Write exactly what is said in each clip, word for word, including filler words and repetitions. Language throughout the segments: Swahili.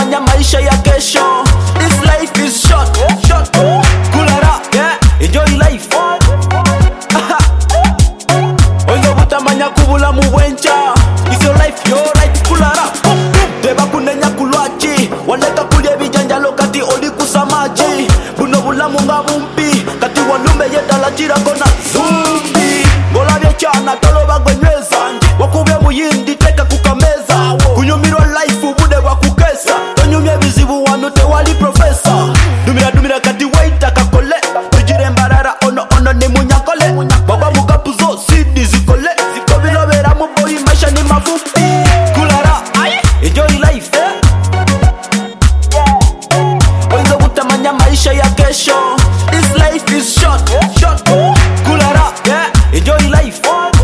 butamanya maisha ya kesho. This life is short, short. Kulala, yeah, enjoy life. Oizo butamanya kubula muwencha. It's your life, your right. Kulala, teba kunenya kulwachi. Waleka kulye bijanjalo kati oli kusamaji. Buno bulamu nga bumpi kati walume yedala jira kona zumbi. Ngola bye chana tolo bagwenyweza. Wakubye muyindi teka kukameza. Kunyumirwa life ubude wakukesa. Tonyumye bizibu wanu te wali professor. Dumira dumira kati waita kakole. Tujire mbarara ono ono ni munyakole. Baba mukapuzo sidi zikole. Zikobilo vera muboyi maisha ni mafupi. Kulala, enjoy life, eh? Oizo butamanya maisha ya kesho. This life is short, short. Kulala, yeah, enjoy life.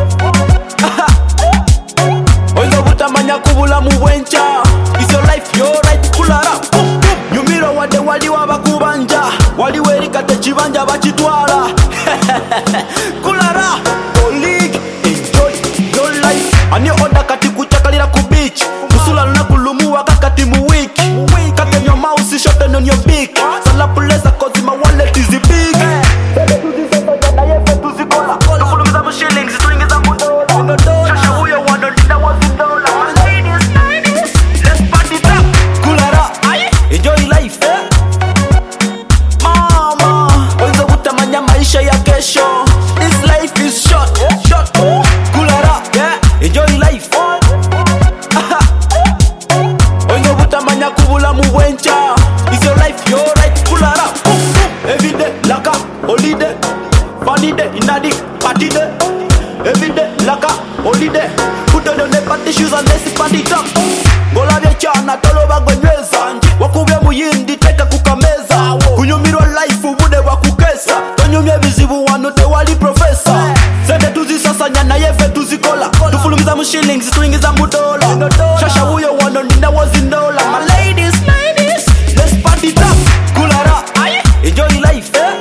Oizo butamanya kubula muwencha. It's your life, your right. Kulala, nyumiro wade wali wabakubanja. Wali werika techibanja bachitwala. Kulala, colleague, enjoy your life. Ani oda kati kuchakalira ku beach. Kusula luna kulumuwa kakati mu week. Kate your mouse shot on your beak. Sala puleza cause my wallet is big. Tufulumiza mu shillings, tuingiza mu dola. Shasha huyo wano nina wazi dola. Ladies, ladies, let's party up. Kulala, enjoy life, eh? Mama, oizo butamanya maisha ya kesho. This life is short, short. Kulala, yeah, enjoy life. Oizo butamanya kubula muwencha. It's your life, your right. Kulala, every day laka holiday. Funny day, inna the party day. Every day laka holiday. Put on the party shoes and let's party top. Ngola bye chana tolo bagwenyweza. Wakubye muyindi teka kukameza. Kunyumirwa life ubude wakukesa. Tonyumye bizibu wanu te wali professor. Zende tuzisasanya na yefe tuzikola. Tufulumiza mu shillings, tuingiza mu dola. Shasha huyo wano nina wazi dola. My ladies, ladies, let's party up. Kulala, enjoy life, eh?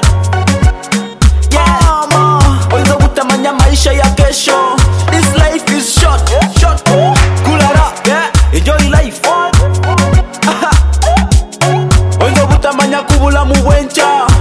Yeah, ma, oizo butamanya maisha ya kesho. This life is short, short. Kulala, yeah, enjoy life. Oizo butamanya kubula muwencha.